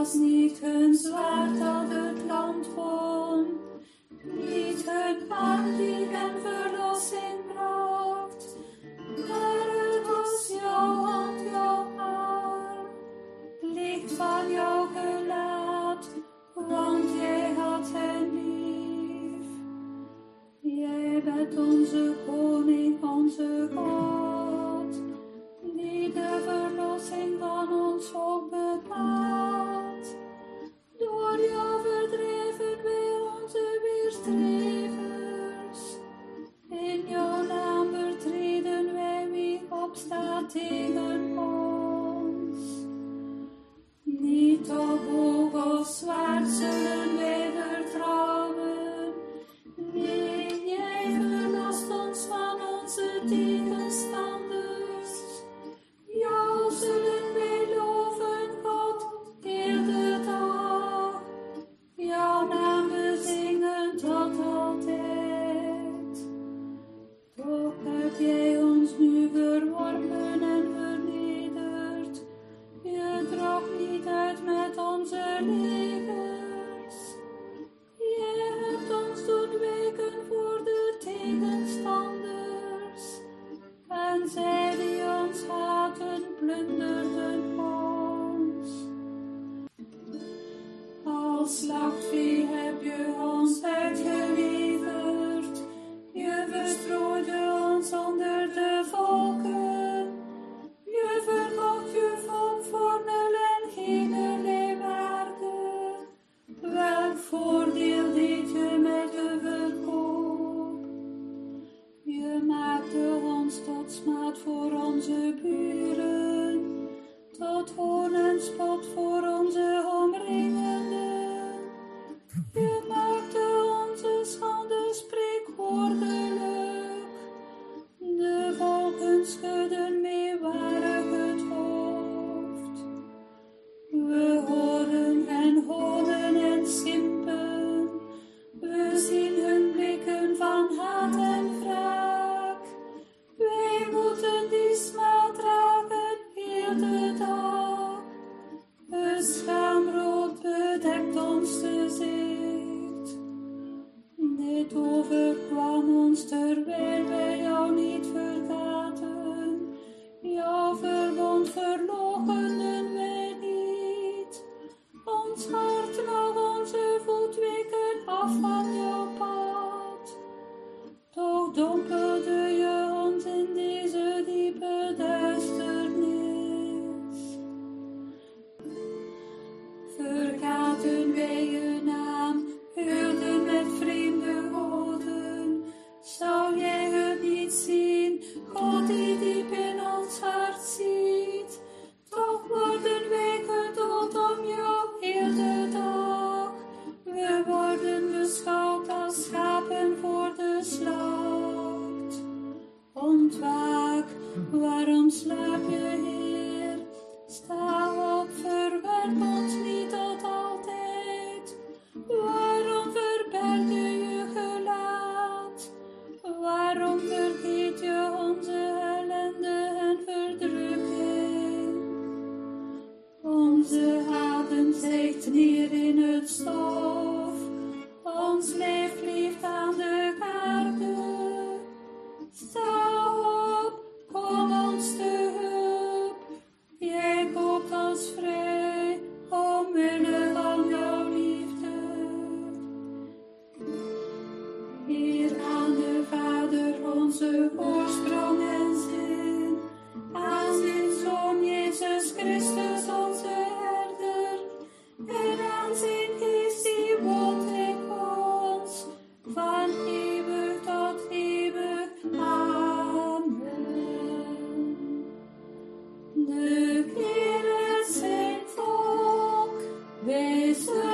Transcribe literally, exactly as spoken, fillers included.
was niet hun zwaard dat het land won, niet hun arm die hem verlossing bracht, maar het was jouw hand, jouw arm, licht van jouw gelaat, want jij had hen lief. Jij bent onze koning, onze God, die de verlossing van ons volk bepaalt. Door jou verdreven wij onze weerstrevers. In jouw naam vertreden wij wie opstaat tegen ons. Niet op boog of zwaard zullen wij vertrouwen. Nee, jij verlost ons van onze tegenstanders. Jou zullen wij loven, God, heel de dag. Jouw naam bezingen tot altijd. Toch heb jij ons nu verworpen en vernederd. Je trok niet uit met onze legers. Je hebt ons doen wijken voor de tegenstanders. En zij die ons haten, plunderden ons. Als slachtvee heb je ons uitgeleverd. Je verstrooide ons onder de volken. Je verkocht je volk voor nul en geen waarde. Welk voordeel deed je met de verkoop? Je maakte ons tot smaad voor onze buren, tot hoon en spot voor onze omringenden. Je maakte onze schande spreekwoordelijk. De volken schudden meewarig het hoofd. We horen en honen en schimpen. We zien hun blikken van haat en wraak. Wij moeten die smaad dragen heel de dag. Het schaamrood bedekt ons gezicht. Dit overkwam ons terwijl wij jou niet vergaten. Jouw verbond verloochenden wij niet. Ons hart nog onze voet weken af van jouw pad. Toch dompelde je ons in deze diepe duisternis. Vergaten wij je naam, huwden met vreemde goden. Zou jij het niet zien, God die diep in ons hart ziet? Toch worden wij gedood om jou heel de dag. We worden beschouwd als schapen voor de slacht. Ontwaak, waarom slaap je, Heer? Sta op, verwerp ons niet tot altijd. Waarom verberg je je gelaat? Waarom vergeet je onze ellende en verdrukking? Onze adem stijgt neer in het stof. Ons lijf leeft aan de aarde. Sta op, kom ons te hulp. Jij koopt ons vrij, omwille van jouw liefde. Heer, aan de Vader onze oorsprong en zin. Aan zijn Zoon Jezus Christus onze herder. En aan zijn Geest die woont in ons. Van eeuwig tot eeuwig. Amen. De Heer is zijn volk. Wij zullen